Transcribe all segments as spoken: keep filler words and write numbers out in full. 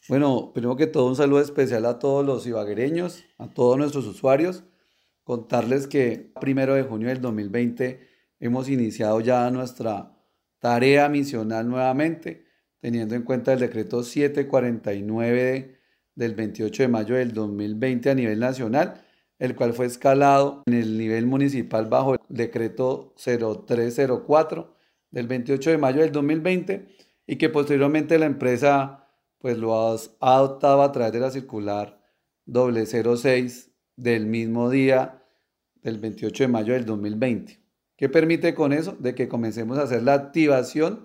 Bueno, primero que todo un saludo especial a todos los ibaguereños, a todos nuestros usuarios. Contarles que primero de junio del dos mil veinte hemos iniciado ya nuestra tarea misional nuevamente, teniendo en cuenta el decreto setecientos cuarenta y nueve del veintiocho de mayo del dos mil veinte a nivel nacional, el cual fue escalado en el nivel municipal bajo el decreto cero tres cero cuatro del veintiocho de mayo del dos mil veinte y que posteriormente la empresa pues lo has adoptado a través de la circular doble cero seis del mismo día del veintiocho de mayo del dos mil veinte. ¿Qué permite con eso? De que comencemos a hacer la activación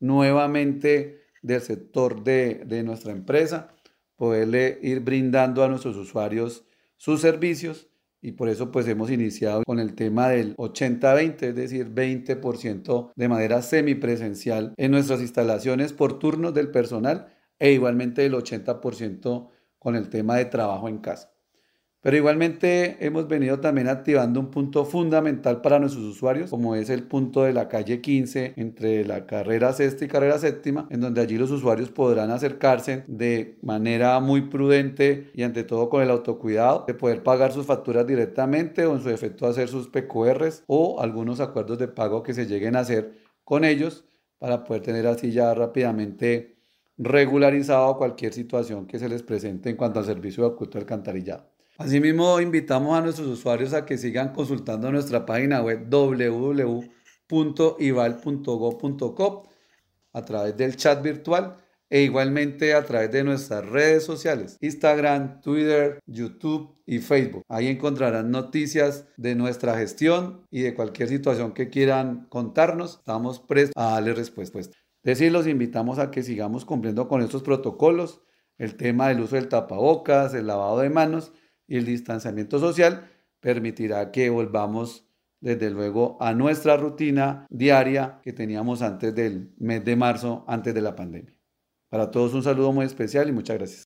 nuevamente del sector de, de nuestra empresa, poderle ir brindando a nuestros usuarios sus servicios y por eso pues hemos iniciado con el tema del ochenta veinte, es decir, veinte por ciento de manera semipresencial en nuestras instalaciones por turnos del personal e igualmente el ochenta por ciento con el tema de trabajo en casa. Pero igualmente hemos venido también activando un punto fundamental para nuestros usuarios, como es el punto de la calle quince entre la carrera sexta y carrera séptima, en donde allí los usuarios podrán acercarse de manera muy prudente y ante todo con el autocuidado de poder pagar sus facturas directamente o en su defecto hacer sus P Q Rs o algunos acuerdos de pago que se lleguen a hacer con ellos para poder tener así ya rápidamente regularizado cualquier situación que se les presente en cuanto al servicio de acueducto alcantarillado. Asimismo, invitamos a nuestros usuarios a que sigan consultando nuestra página web w w w punto ival punto gob punto co a través del chat virtual e igualmente a través de nuestras redes sociales, Instagram, Twitter, YouTube y Facebook. Ahí encontrarán noticias de nuestra gestión y de cualquier situación que quieran contarnos. Estamos prestos a darles respuesta. Es decir, los invitamos a que sigamos cumpliendo con estos protocolos, el tema del uso del tapabocas, el lavado de manos y el distanciamiento social permitirá que volvamos desde luego a nuestra rutina diaria que teníamos antes del mes de marzo, antes de la pandemia. Para todos un saludo muy especial y muchas gracias.